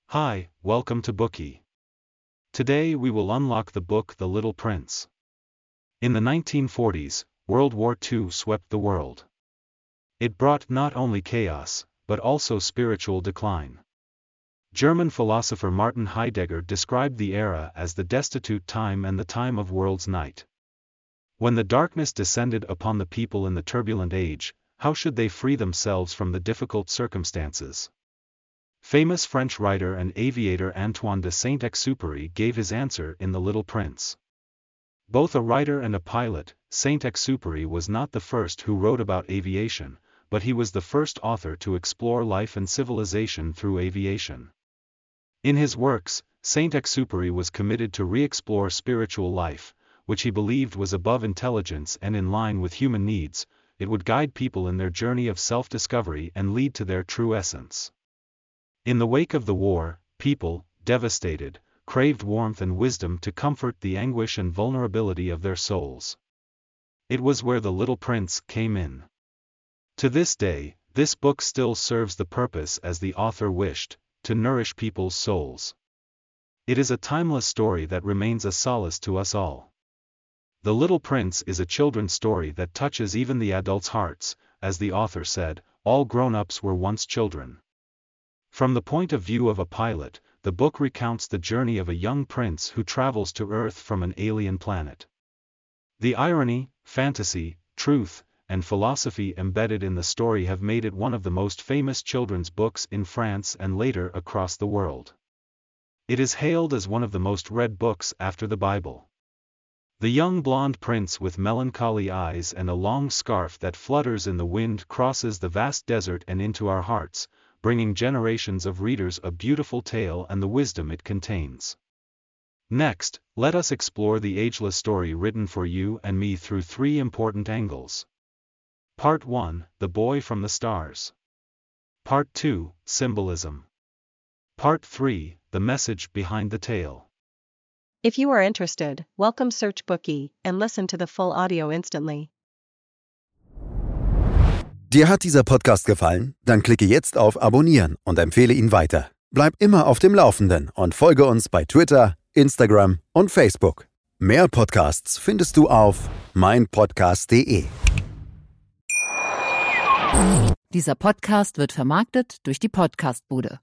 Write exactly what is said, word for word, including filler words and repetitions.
Hi, welcome to Bookie. Today we will unlock the book The Little Prince. In the nineteen forties, World War Two swept the world. It brought not only chaos, but also spiritual decline. German philosopher Martin Heidegger described the era as the destitute time and the time of world's night. When the darkness descended upon the people in the turbulent age, how should they free themselves from the difficult circumstances? Famous French writer and aviator Antoine de Saint-Exupéry gave his answer in The Little Prince. Both a writer and a pilot, Saint-Exupéry was not the first who wrote about aviation, but he was the first author to explore life and civilization through aviation. In his works, Saint-Exupéry was committed to re-explore spiritual life, which he believed was above intelligence and in line with human needs. It would guide people in their journey of self-discovery and lead to their true essence. In the wake of the war, people, devastated, craved warmth and wisdom to comfort the anguish and vulnerability of their souls. It was where The Little Prince came in. To this day, this book still serves the purpose as the author wished, to nourish people's souls. It is a timeless story that remains a solace to us all. The Little Prince is a children's story that touches even the adults' hearts. As the author said, all grown-ups were once children. From the point of view of a pilot, the book recounts the journey of a young prince who travels to Earth from an alien planet. The irony, fantasy, truth, and philosophy embedded in the story have made it one of the most famous children's books in France and later across the world. It is hailed as one of the most read books after the Bible. The young blonde prince with melancholy eyes and a long scarf that flutters in the wind crosses the vast desert and into our hearts, bringing generations of readers a beautiful tale and the wisdom it contains. Next, let us explore the ageless story written for you and me through three important angles. Part one, The Boy from the Stars. Part two, Symbolism. Part three, The Message Behind the Tale. If you are interested, welcome search Bookie and listen to the full audio instantly. Dir hat dieser Podcast gefallen? Dann klicke jetzt auf Abonnieren und empfehle ihn weiter. Bleib immer auf dem Laufenden und folge uns bei Twitter, Instagram und Facebook. Mehr Podcasts findest du auf mein podcast punkt de. Dieser Podcast wird vermarktet durch die Podcastbude.